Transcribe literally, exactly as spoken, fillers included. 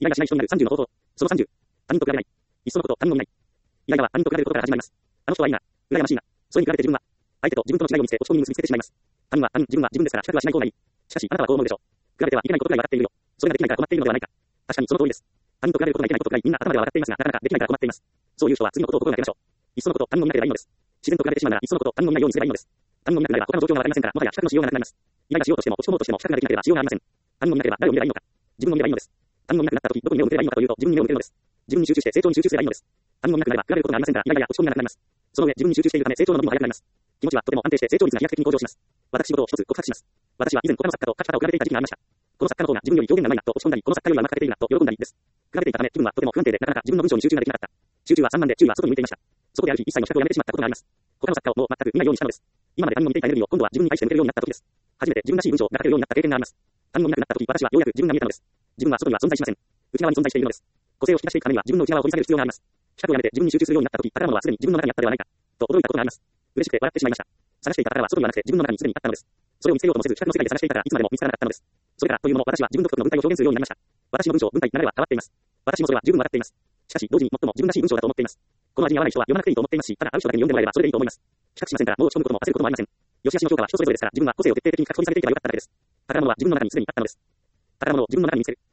イライラしない人になるさんじゅうの方法。そのさんじゅう。他人と比べない。いっそのこと、他人も見ない。イライラは他人と比べることから始まります。あの人はいいな。羨ましいな。それに比べて自分は、相手と自分との違いを見つけ、落ち込みに結びつけてしまいます。他人は他人、自分は自分ですから比較はしない方がいい。しかし、あなたはこう思うでしょう。比べてはいけないことくらい分かっているよ。それができないから困っているのではないか。確かにその通りです。他人と比べることがいけないことくらいみんな頭では分かっていますが、なかなかできないから困っています。そういう人は次のことを心がけましょう。いっそのこと、他人も見なければいいのです。自然と比べてしまうなら、いっそのこと、他人も見ないようにすればいいのです。他人も見なくなれば他の状況がわかりませんから、もはや比較のしようがなくなります。イライラしようとしても、落ち込もうとしても、比較ができなければしようがありません。他人も見なければ誰を見ればいいのか。自分を見ればいいのです。他人も見なくなった時、どこに目を向ければいいのかというと、自分に目を向けるのです。自分に集中して成長に集中すればいいのです。他人も見なくなれば比べることがありませんから、イライラや落ち込みがなくなります。その上、自分に集中しているため成長の伸びも早くなります。気持ちはとても安定して成長率が飛躍的に向上します。私のことを一つ告白します。私は以前他の作家と書き方を比べていた時期がありました。この作家の方が自分より表現が上手いなと落ち込んだり、この作家よりはうまく書けているなと喜んだりです。比べていたため気分はとても不安定で、なかなか自分の文章に集中ができなかった。集中は散漫で注意は外に向いていました。そこである日、一切の比較をやめてしまったことがあります。他の作家をもう全く見ないようにしたのです。今まで他人を見ていたエネルギーを今度は自分に対して向けるようになった時です。初めて自分らしい文章が書けるようになった経験があります。他人も見なくなった時、私はようやく自分が見えたのです。自分は外には存在しません。内側に存在しているのです。個性を引き出していくためには自分の内側を掘り下げる必要があります。比較をやめて自分に集中するようになった時、宝物はすでに自分の中にあったではないか。と驚いたことがあります。嬉しくて笑ってしまいました。探していた宝は外にはなくて自分の中にすでにあったのです。それを見つけようともせず、比較の世界で探していたからいつまでも見つからなかったのです。それからというもの、私は自分の服の文体を表現するようになりました。私の文章、文体、流れは変わっています。私もそれは十分わかっています。しかし、同時に最も自分らしい文章だと思っています。この味に合わない人は読まなくていいと思っていますし、ただある人だけに読んでもらえればそれでいいと思います。比較しませんから、もう落ち込むことも焦ることもありません。良し悪しの評価は人それぞれですから、自分は個性を徹底的に書き込みされていけばよかっただけです。宝物は自分の中にすでにあったのです。宝物を自分の中に見つける。